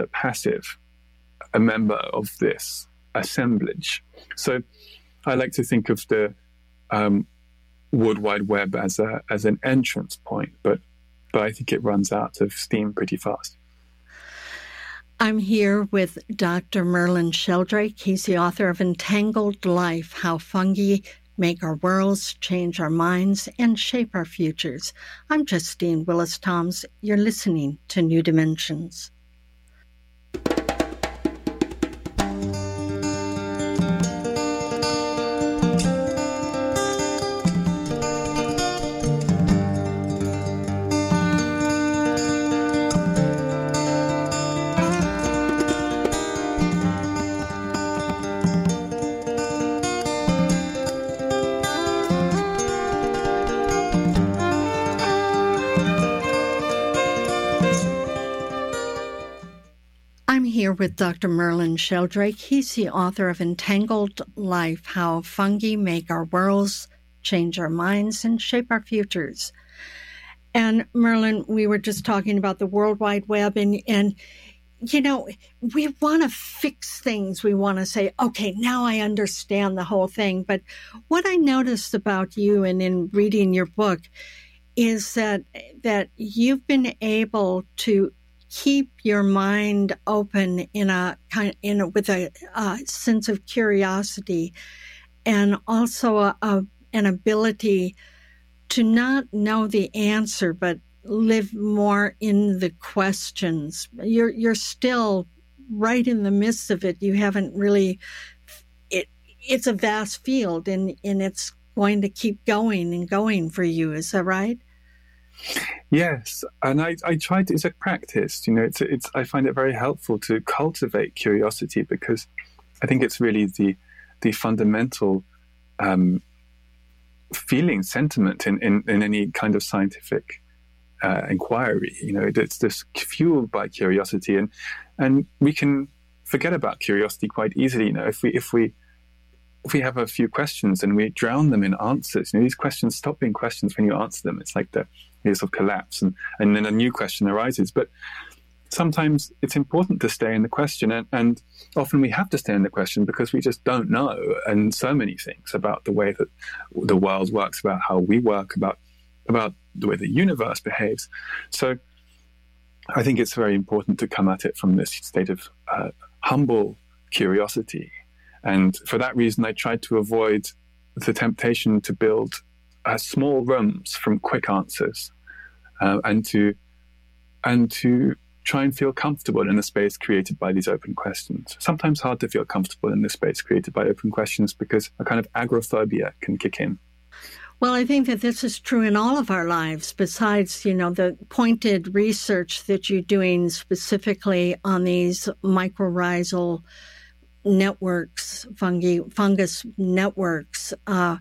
a passive, a member of this assemblage. So I like to think of the World Wide Web as an entrance point, but I think it runs out of steam pretty fast. I'm here with Dr. Merlin Sheldrake. He's the author of Entangled Life, How Fungi Make Our Worlds, Change Our Minds, and Shape Our Futures. I'm Justine Willis-Toms. You're listening to New Dimensions. Here with Dr. Merlin Sheldrake. He's the author of Entangled Life, How Fungi Make Our Worlds, Change Our Minds, and Shape Our Futures. And Merlin, we were just talking about the World Wide Web, and you know, we want to fix things. We want to say, okay, now I understand the whole thing. But what I noticed about you and in reading your book is that you've been able to keep your mind open with a sense of curiosity, and also an ability to not know the answer, but live more in the questions. You're still right in the midst of it. You haven't really. It's a vast field, and it's going to keep going and going for you. Is that right? Yes, and I try to. It's a practice, you know. It's. I find it very helpful to cultivate curiosity, because I think it's really the fundamental sentiment in any kind of scientific inquiry. You know, it's just fueled by curiosity, and we can forget about curiosity quite easily. You know, if we have a few questions and we drown them in answers, you know, these questions stop being questions when you answer them. It's like they sort of collapse, and then a new question arises. But sometimes it's important to stay in the question, and often we have to stay in the question because we just don't know, and so many things about the way that the world works, about how we work, about the way the universe behaves. So I think it's very important to come at it from this state of humble curiosity. And for that reason, I tried to avoid the temptation to build small rooms from quick answers, and to try and feel comfortable in a space created by these open questions. Sometimes hard to feel comfortable in the space created by open questions because a kind of agoraphobia can kick in. Well, I think that this is true in all of our lives, besides, you know, the pointed research that you're doing specifically on these mycorrhizal networks, fungus networks,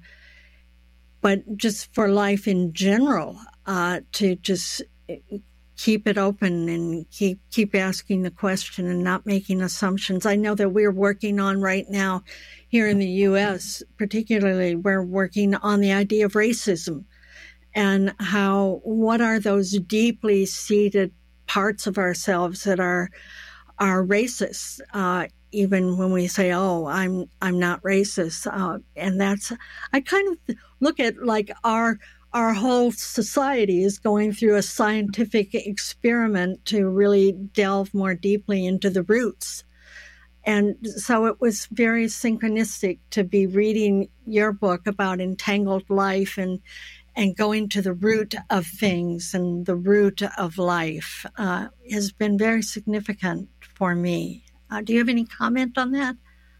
but just for life in general, to just keep it open and keep asking the question and not making assumptions. I know that we're working on right now here in the U.S., particularly, we're working on the idea of racism and what are those deeply seated parts of ourselves that are racist, even when we say, "Oh, I'm not racist," and I kind of look at like our whole society is going through a scientific experiment to really delve more deeply into the roots. And so it was very synchronistic to be reading your book about entangled life and going to the root of things and the root of life has been very significant for me. Do you have any comment on that?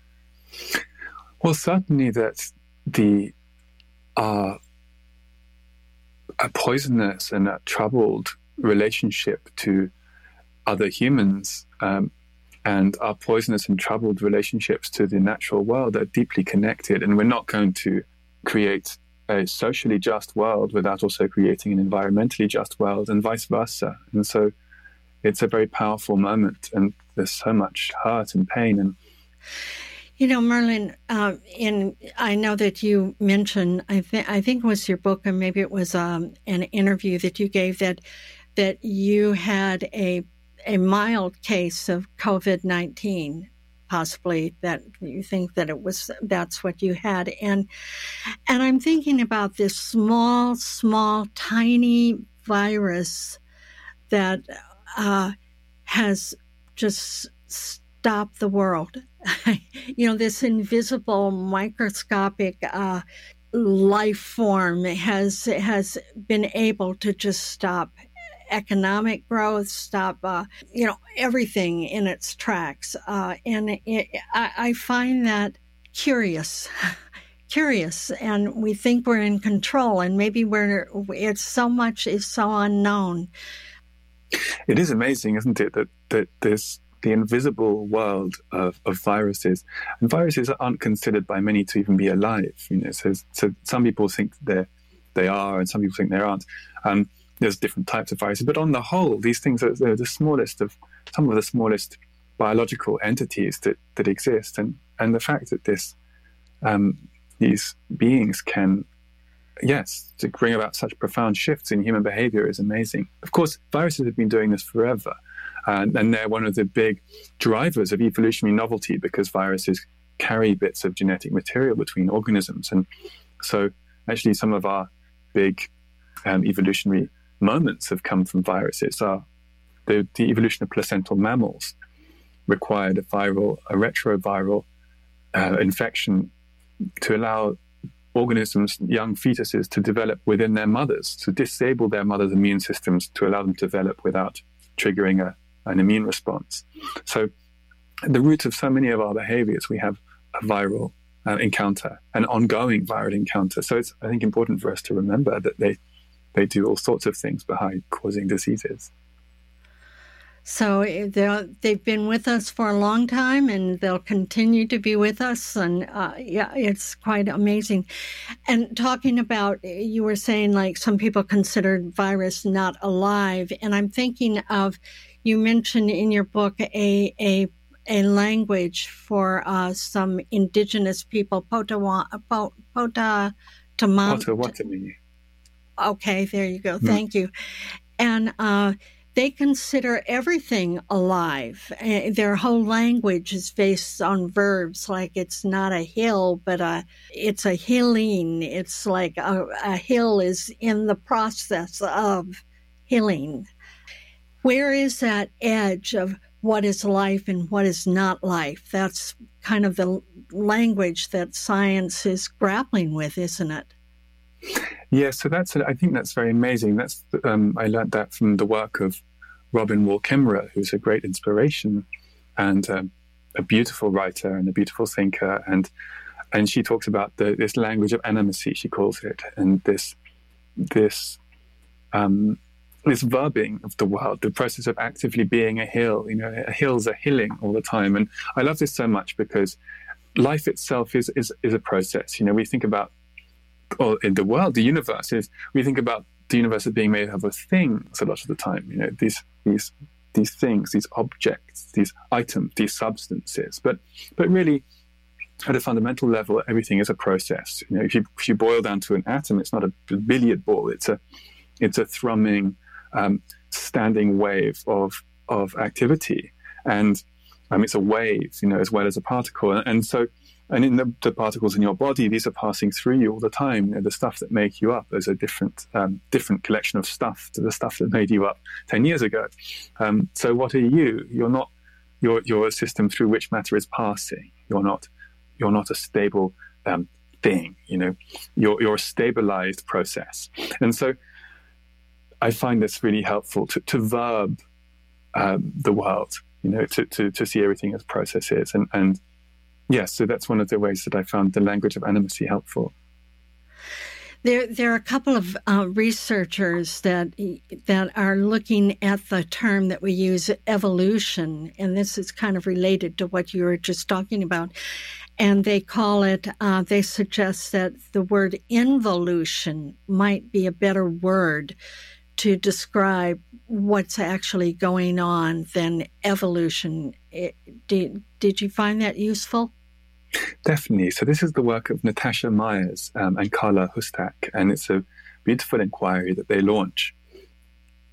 Well, certainly that a poisonous and a troubled relationship to other humans and our poisonous and troubled relationships to the natural world are deeply connected, and we're not going to create a socially just world without also creating an environmentally just world, and vice versa. And so it's a very powerful moment, and there's so much hurt and pain. And you know, Merlin, I know that you mentioned, I think it was your book, and maybe it was an interview that you gave, that you had a a mild case of COVID-19, possibly, that you think that that's what you had. And I'm thinking about this small, tiny virus that has just stopped the world. This invisible microscopic life form has been able to just stop economic growth, stop everything in its tracks, and I find that curious, and we think we're in control, and maybe it's so unknown. It is amazing, isn't it, that there's the invisible world of viruses, and viruses aren't considered by many to even be alive. So some people think they are, and some people think they aren't. There's different types of viruses, but on the whole, these things are some of the smallest biological entities that exist, and the fact that these beings can, to bring about such profound shifts in human behavior is amazing. Of course, viruses have been doing this forever, and they're one of the big drivers of evolutionary novelty, because viruses carry bits of genetic material between organisms, and so actually some of our big evolutionary moments have come from viruses. The evolution of placental mammals required a retroviral infection to allow organisms, young fetuses, to develop within their mothers, to disable their mother's immune systems, to allow them to develop without triggering an immune response. So at the root of so many of our behaviors, we have a viral encounter, an ongoing viral encounter. So it's, I think, important for us to remember that they do all sorts of things behind causing diseases. So they've been with us for a long time, and they'll continue to be with us. And it's quite amazing. And talking about, you were saying like some people considered virus not alive. And I'm thinking of, you mentioned in your book a language for some indigenous people, Potawatomi. Okay, there you go. Thank you. And they consider everything alive. Their whole language is based on verbs, like it's not a hill, but it's a hilling. It's like a hill is in the process of hilling. Where is that edge of what is life and what is not life? That's kind of the language that science is grappling with, isn't it? Yeah, so I think that's very amazing. I learned that from the work of Robin Wall Kimmerer, who's a great inspiration and a beautiful writer and a beautiful thinker, and she talks about this language of animacy, she calls it, and this verbing of the world, the process of actively being a hill. A hill's a hilling all the time, and I love this so much because life itself is a process. We think about, or in the world, the universe we think about the universe as being made up of things a lot of the time. These things, these objects, these items, these substances. But really, at a fundamental level, everything is a process. If you boil down to an atom, it's not a billiard ball. It's a thrumming, standing wave of activity, and it's a wave, as well as a particle, and in the particles in your body, these are passing through you all the time. The stuff that make you up is a different collection of stuff to the stuff that made you up 10 years ago. So what are you? You're a system through which matter is passing. You're not a stable thing. You're a stabilized process. And so I find this really helpful to verb the world. To see everything as processes and yes, so that's one of the ways that I found the language of animacy helpful. There are a couple of researchers that are looking at the term that we use, evolution, and this is kind of related to what you were just talking about. And they call it, they suggest that the word involution might be a better word to describe what's actually going on than evolution. Did you find that useful? Definitely. So this is the work of Natasha Myers and Carla Hustak, and it's a beautiful inquiry that they launch.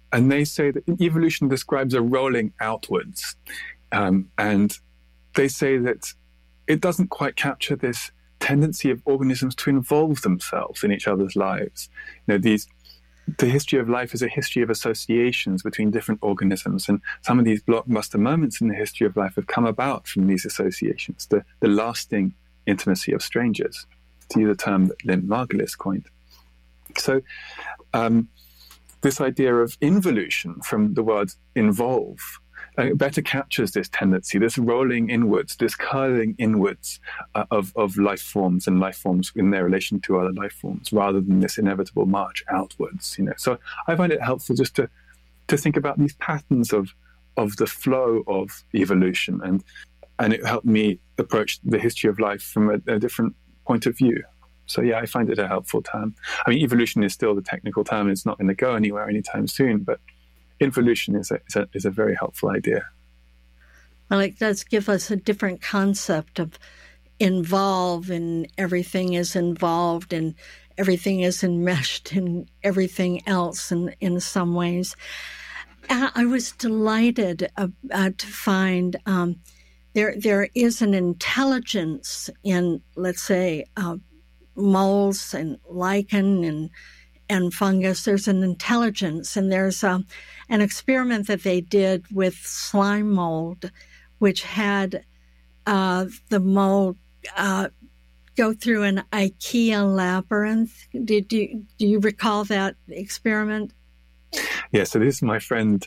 And they say that evolution describes a rolling outwards. And they say that it doesn't quite capture this tendency of organisms to involve themselves in each other's lives. The history of life is a history of associations between different organisms, and some of these blockbuster moments in the history of life have come about from these associations, the lasting intimacy of strangers, to use a term that Lynn Margulis coined. So this idea of involution from the word involve better captures this tendency, this rolling inwards, this curling inwards of life forms and life forms in their relation to other life forms, rather than this inevitable march outwards. So I find it helpful just to think about these patterns of the flow of evolution, and it helped me approach the history of life from a different point of view. So yeah, I find it a helpful term. I mean, evolution is still the technical term; it's not going to go anywhere anytime soon, but involution is a very helpful idea. Well, it does give us a different concept of involve, and everything is involved, and everything is enmeshed in everything else in some ways. I was delighted to find there is an intelligence in, let's say, moles and lichen and fungus. There's an intelligence, and there's an experiment that they did with slime mold, which had the mold go through an IKEA labyrinth. Do you recall that experiment? Yeah, so this is my friend.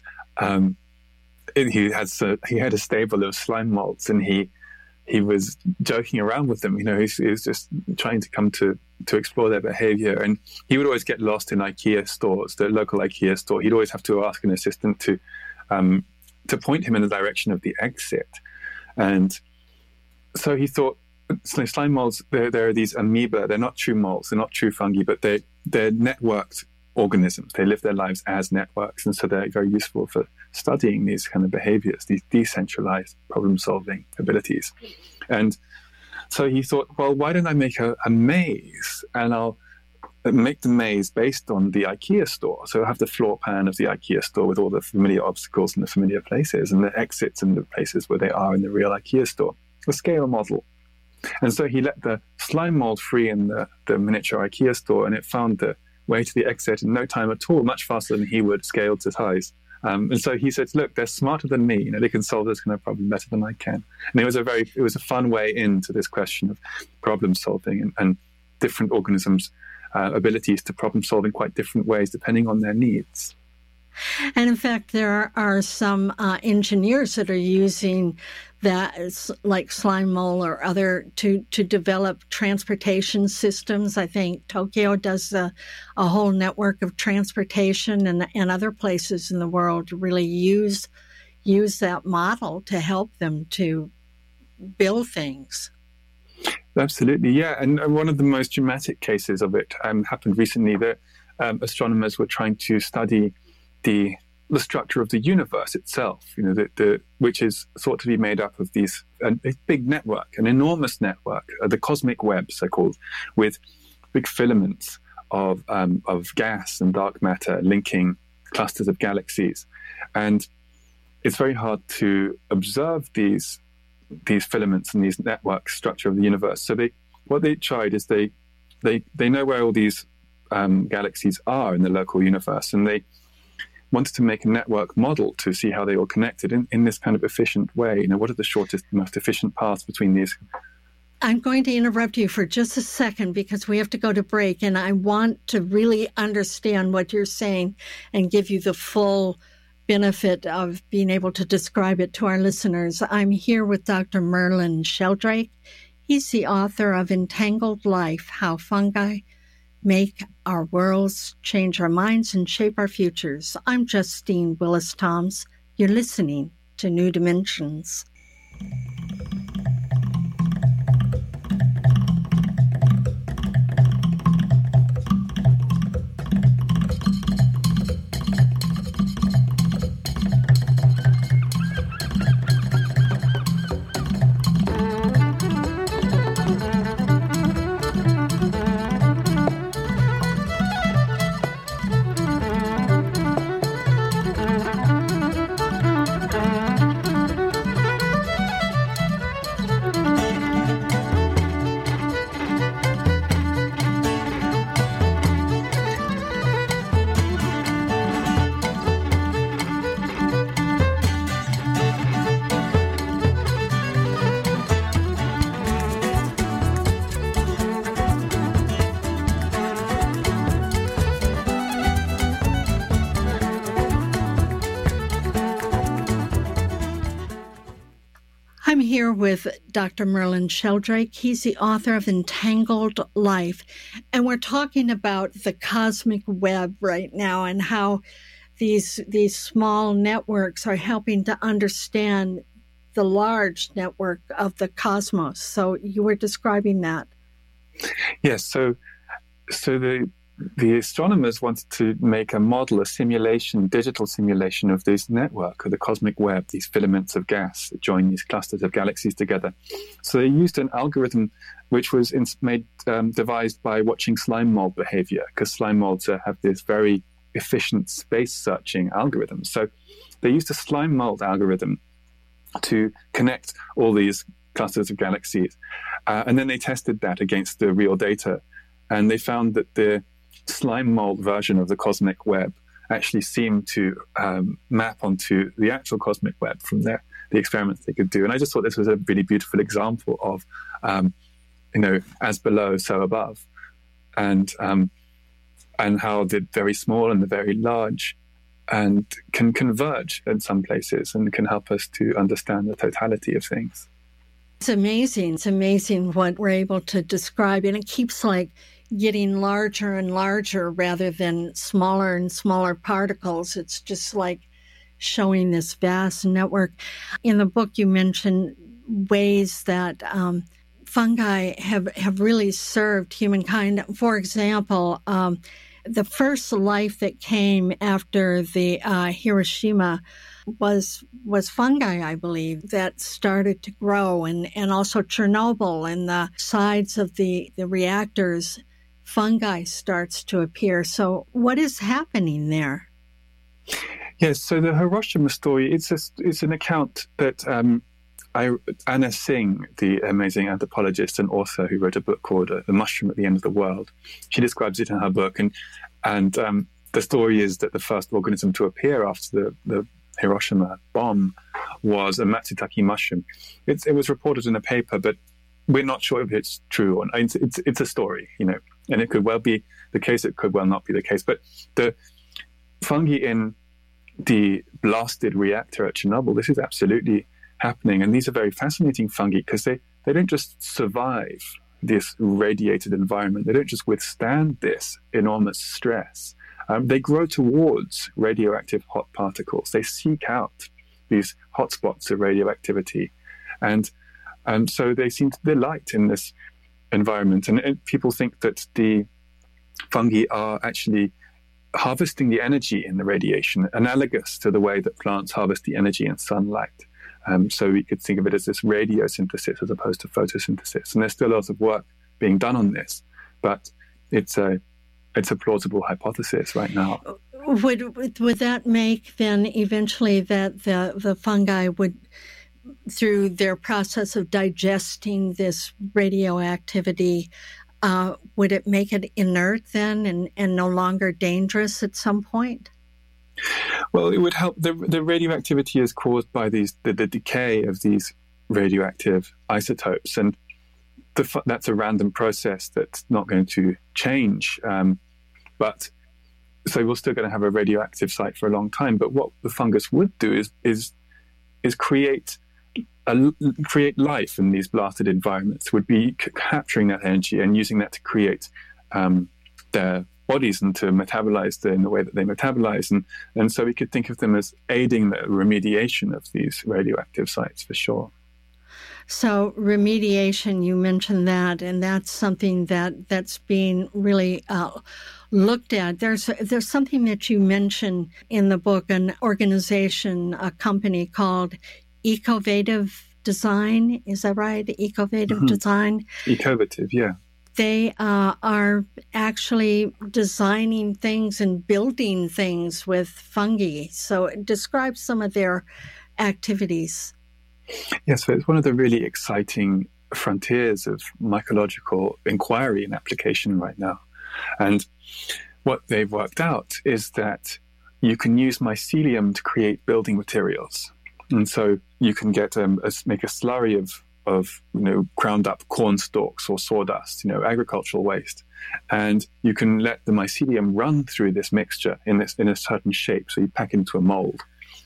He had a stable of slime molds, and he was joking around with them. He was just trying to come to explore their behavior. And he would always get lost in IKEA stores, the local IKEA store. He'd always have to ask an assistant to point him in the direction of the exit. And so he thought, slime molds, there are these amoeba. They're not true molds, they're not true fungi, but they're networked organisms. They live their lives as networks. And so they're very useful for studying these kind of behaviors, these decentralized problem-solving abilities. And so he thought, well, why don't I make a maze, and I'll make the maze based on the IKEA store. So I have the floor plan of the IKEA store with all the familiar obstacles and the familiar places, and the exits and the places where they are in the real IKEA store, a scale model. And so he let the slime mold free in the miniature IKEA store, and it found the way to the exit in no time at all, much faster than he would scale to size. And so he said, look, they're smarter than me. They can solve this kind of problem better than I can. And it was a fun way into this question of problem solving and different organisms' abilities to problem solve in quite different ways depending on their needs. And in fact, there are some engineers that are using that, like slime mold or other, to develop transportation systems. I think Tokyo does a whole network of transportation, and other places in the world to really use that model to help them to build things. Absolutely, yeah. And one of the most dramatic cases of it happened recently. That astronomers were trying to study the structure of the universe itself, which is thought to be made up of these a big network, an enormous network, the cosmic web, so called, with big filaments of gas and dark matter linking clusters of galaxies, and it's very hard to observe these filaments and these network structure of the universe. So what they tried is they know where all these galaxies are in the local universe, and they wanted to make a network model to see how they all connected in this kind of efficient way. What are the shortest, most efficient paths between these? I'm going to interrupt you for just a second because we have to go to break, and I want to really understand what you're saying and give you the full benefit of being able to describe it to our listeners. I'm here with Dr. Merlin Sheldrake. He's the author of Entangled Life, How Fungi Make Our Worlds, Change Our Minds, and Shape Our Futures. I'm Justine Willis-Toms. You're listening to New Dimensions. I'm here with Dr. Merlin Sheldrake. He's the author of Entangled Life, and we're talking about the cosmic web right now and how these small networks are helping to understand the large network of the cosmos. So you were describing that. Yes. So the astronomers wanted to make a model, a simulation, digital simulation of this network, of the cosmic web, these filaments of gas that join these clusters of galaxies together. So they used an algorithm which was devised by watching slime mold behavior, because slime molds have this very efficient space-searching algorithm. So they used a slime mold algorithm to connect all these clusters of galaxies. And then they tested that against the real data. And they found that the slime mold version of the cosmic web actually seemed to map onto the actual cosmic web from the experiments they could do. And I just thought this was a really beautiful example of, as below, so above, and how the very small and the very large and can converge in some places and can help us to understand the totality of things. It's amazing. It's amazing what we're able to describe. And it keeps getting larger and larger rather than smaller and smaller particles. It's just like showing this vast network. In the book, you mentioned ways that fungi have really served humankind. For example, the first life that came after the Hiroshima was fungi, I believe, that started to grow, and also Chernobyl and the sides of the reactors, fungi starts to appear. So what is happening there? Yes, so the Hiroshima story, it's an account that Anna Singh, the amazing anthropologist and author who wrote a book called The Mushroom at the End of the World, she describes it in her book. And the story is that the first organism to appear after the Hiroshima bomb was a Matsutake mushroom. It was reported in a paper, but we're not sure if it's true or not. It's a story, and it could well be the case. It could well not be the case. But the fungi in the blasted reactor at Chernobyl, this is absolutely happening. And these are very fascinating fungi because they don't just survive this radiated environment. They don't just withstand this enormous stress. They grow towards radioactive hot particles. They seek out these hotspots of radioactivity. And so they seem to delight in this environment. And people think that the fungi are actually harvesting the energy in the radiation, analogous to the way that plants harvest the energy in sunlight. So we could think of it as this radiosynthesis as opposed to photosynthesis. And there's still lots of work being done on this, but it's a plausible hypothesis right now. Would that make then eventually that the fungi would, through their process of digesting this radioactivity, would it make it inert then and no longer dangerous at some point? Well, it would help. The radioactivity is caused by the decay of these radioactive isotopes, and that's a random process that's not going to change. But so we're still going to have a radioactive site for a long time. But what the fungus would do is create life in these blasted environments. Would be capturing that energy and using that to create their bodies and to metabolize in the way that they metabolize. And so we could think of them as aiding the remediation of these radioactive sites for sure. So remediation, you mentioned that, and that's something that's being really looked at. There's something that you mentioned in the book, an organization, a company called Ecovative Design. Is that right? Ecovative Design? Ecovative, yeah. They are actually designing things and building things with fungi. So describe some of their activities. Yes, so it's one of the really exciting frontiers of mycological inquiry and application right now. And what they've worked out is that you can use mycelium to create building materials. And so you can make a slurry of ground up corn stalks or sawdust, agricultural waste. And you can let the mycelium run through this mixture in a certain shape. So you pack it into a mold.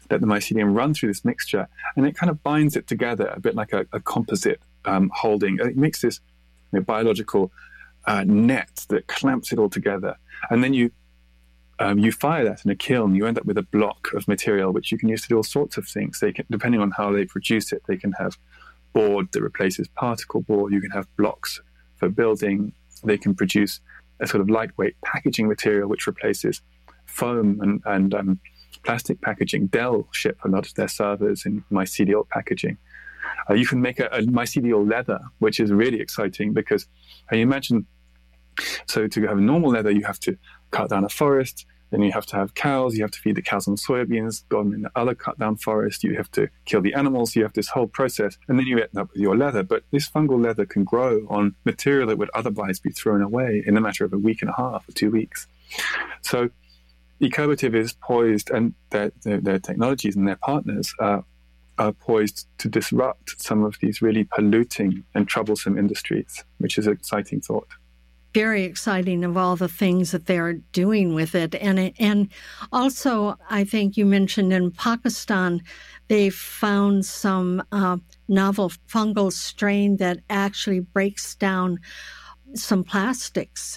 let the mycelium run through this mixture, and it kind of binds it together a bit like a composite holding. It makes this biological net that clamps it all together. And then you fire that in a kiln, you end up with a block of material which you can use to do all sorts of things. They can, depending on how they produce it, they can have board that replaces particle board. You can have blocks for building. They can produce a sort of lightweight packaging material which replaces foam and plastic packaging. Dell ship a lot of their servers in mycelial packaging. You can make a mycelial leather, which is really exciting because you imagine, so to have a normal leather, you have to cut down a forest, then you have to have cows, you have to feed the cows on soybeans, go in the other cut down forest, you have to kill the animals, you have this whole process, and then you end up with your leather. But this fungal leather can grow on material that would otherwise be thrown away in a matter of a week and a half or 2 weeks. So Ecovative is poised, and their technologies and their partners are poised to disrupt some of these really polluting and troublesome industries, which is an exciting thought. Very exciting of all the things that they're doing with it. And also, I think you mentioned in Pakistan, they found some novel fungal strain that actually breaks down some plastics.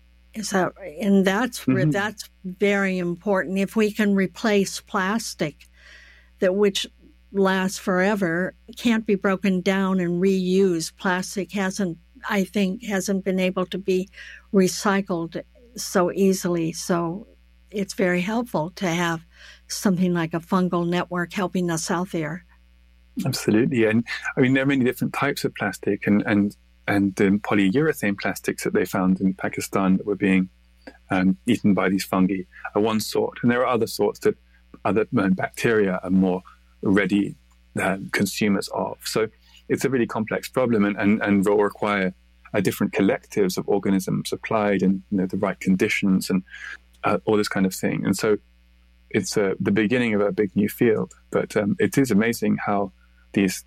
And that's very important. If we can replace plastic, which lasts forever, can't be broken down and reused. Plastic hasn't been able to be recycled so easily. So it's very helpful to have something like a fungal network helping us out there. Absolutely. And I mean, there are many different types of plastic and polyurethane plastics that they found in Pakistan that were being eaten by these fungi are one sort. And there are other sorts that other bacteria are more ready consumers of. So it's a really complex problem and will require different collectives of organisms applied in the right conditions and all this kind of thing. And so it's the beginning of a big new field. But it is amazing how these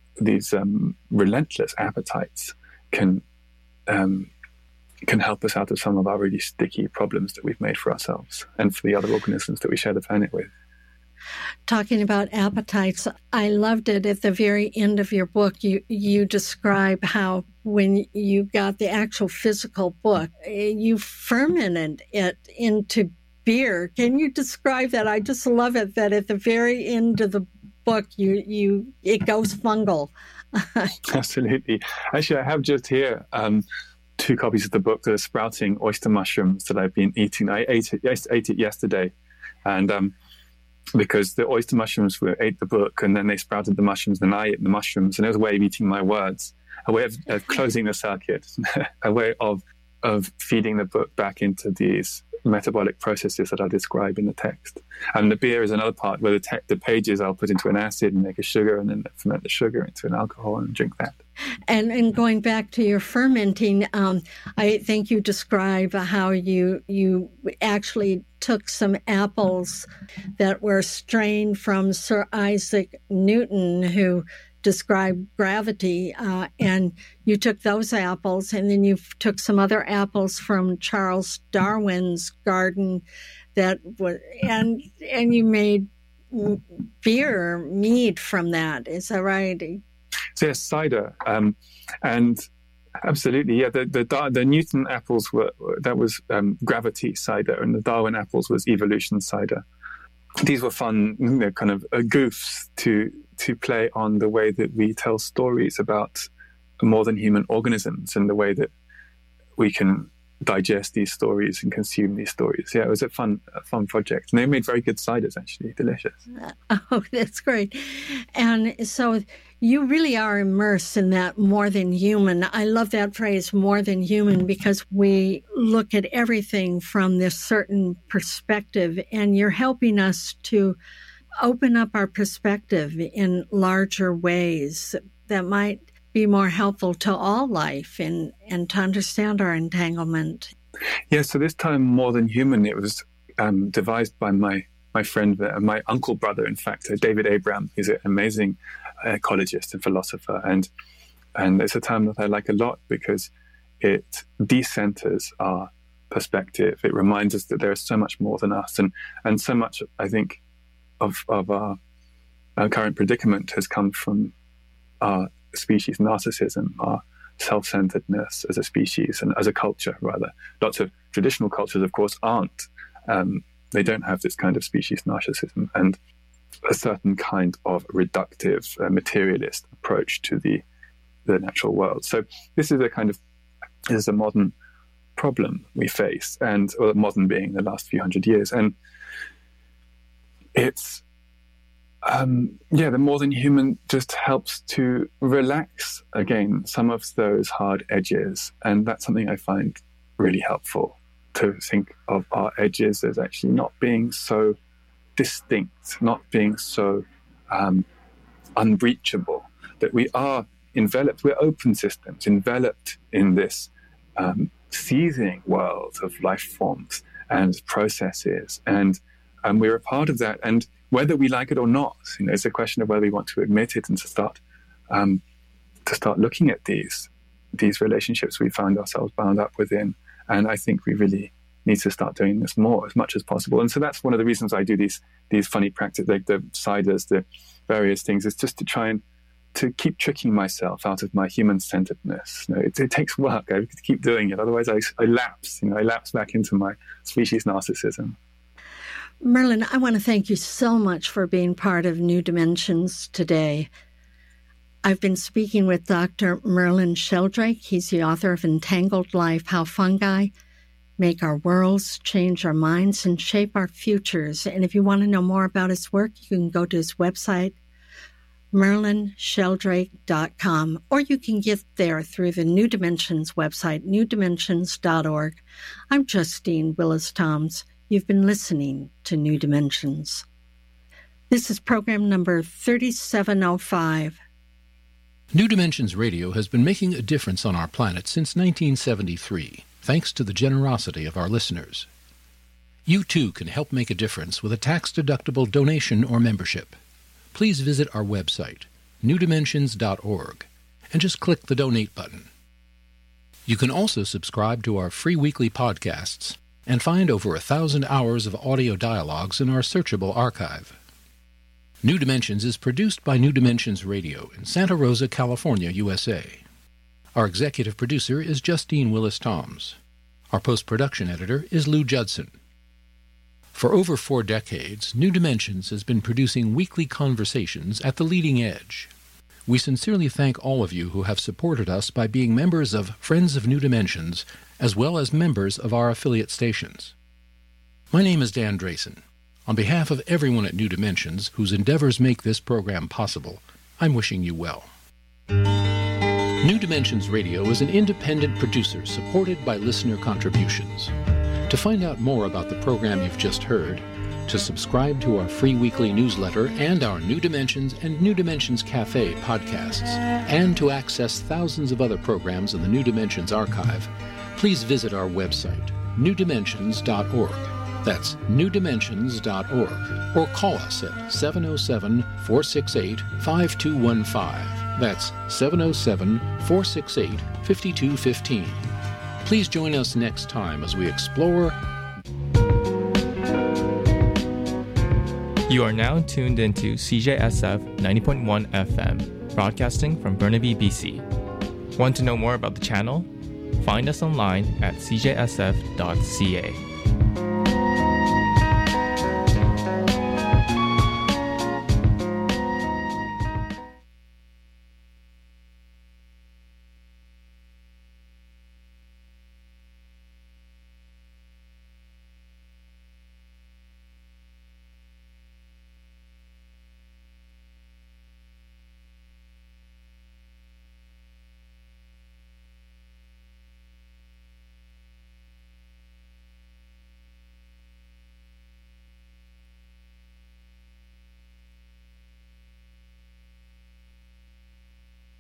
relentless appetites can help us out of some of our really sticky problems that we've made for ourselves and for the other organisms that we share the planet with. Talking about appetites, I loved it at the very end of your book. You describe how when you got the actual physical book, you fermented it into beer. Can you describe that? I just love it that at the very end of the book, it goes fungal. Absolutely. Actually, I have just here 2 copies of the book that are sprouting oyster mushrooms that I've been eating. I ate it yesterday, and because the oyster mushrooms ate the book, and then they sprouted the mushrooms, and I ate the mushrooms, and it was a way of eating my words, a way of closing the circuit, a way of feeding the book back into these metabolic processes that I describe in the text. And the beer is another part where the pages I'll put into an acid and make a sugar, and then ferment the sugar into an alcohol and drink that. And going back to your fermenting, I think you describe how you actually took some apples that were strained from Sir Isaac Newton, who described gravity, and you took those apples, and then you took some other apples from Charles Darwin's garden and you made mead from that. Is that right? So yes, cider, and absolutely, yeah. The Newton apples was gravity cider, and the Darwin apples was evolution cider. These were fun, kind of goofs to play on the way that we tell stories about more than human organisms and the way that we can digest these stories and consume these stories. Yeah, it was a fun project. And they made very good ciders, actually. Delicious. Oh, that's great. And so you really are immersed in that more than human. I love that phrase, more than human, because we look at everything from this certain perspective, and you're helping us to open up our perspective in larger ways that might be more helpful to all life and to understand our entanglement. Yeah, so this time More Than Human, it was devised by my friend, my uncle brother, in fact, David Abram. He's an amazing ecologist and philosopher. And it's a term that I like a lot because it decenters our perspective. It reminds us that there is so much more than us and so much, I think, of our current predicament has come from our species narcissism, our self-centeredness as a species and as a culture, rather. Lots of traditional cultures, of course, aren't. They don't have this kind of species narcissism and a certain kind of reductive, materialist approach to the natural world. So this is a modern problem we face, and modern being the last few hundred years. And it's the more than human just helps to relax again some of those hard edges, and that's something I find really helpful, to think of our edges as actually not being so distinct, not being so unbreachable, that we are enveloped, we're open systems, enveloped in this seething world of life forms and processes, and we're a part of that. And whether we like it or not, it's a question of whether we want to admit it and to start looking at these relationships we find ourselves bound up within. And I think we really need to start doing this more, as much as possible. And so that's one of the reasons I do these funny practices, like the ciders, the various things, is just to try and to keep tricking myself out of my human-centeredness. It takes work. I have to keep doing it. Otherwise, I lapse. I lapse back into my species narcissism. Merlin, I want to thank you so much for being part of New Dimensions today. I've been speaking with Dr. Merlin Sheldrake. He's the author of Entangled Life, How Fungi Make Our Worlds, Change Our Minds, and Shape Our Futures. And if you want to know more about his work, you can go to his website, merlinsheldrake.com, or you can get there through the New Dimensions website, newdimensions.org. I'm Justine Willis-Toms. You've been listening to New Dimensions. This is program number 3705. New Dimensions Radio has been making a difference on our planet since 1973, thanks to the generosity of our listeners. You too can help make a difference with a tax-deductible donation or membership. Please visit our website, newdimensions.org, and just click the donate button. You can also subscribe to our free weekly podcasts and find over 1,000 hours of audio dialogues in our searchable archive. New Dimensions is produced by New Dimensions Radio in Santa Rosa, California, USA. Our executive producer is Justine Willis-Toms. Our post-production editor is Lou Judson. For over 4 decades, New Dimensions has been producing weekly conversations at the leading edge. We sincerely thank all of you who have supported us by being members of Friends of New Dimensions, as well as members of our affiliate stations. My name is Dan Drayson. On behalf of everyone at New Dimensions, whose endeavors make this program possible, I'm wishing you well. New Dimensions Radio is an independent producer supported by listener contributions. To find out more about the program you've just heard, to subscribe to our free weekly newsletter and our New Dimensions and New Dimensions Cafe podcasts, and to access thousands of other programs in the New Dimensions archive, please visit our website, newdimensions.org. That's newdimensions.org. Or call us at 707-468-5215. That's 707-468-5215. Please join us next time as we explore. You are now tuned into CJSF 90.1 FM, broadcasting from Burnaby, BC. Want to know more about the channel? Find us online at cjsf.ca.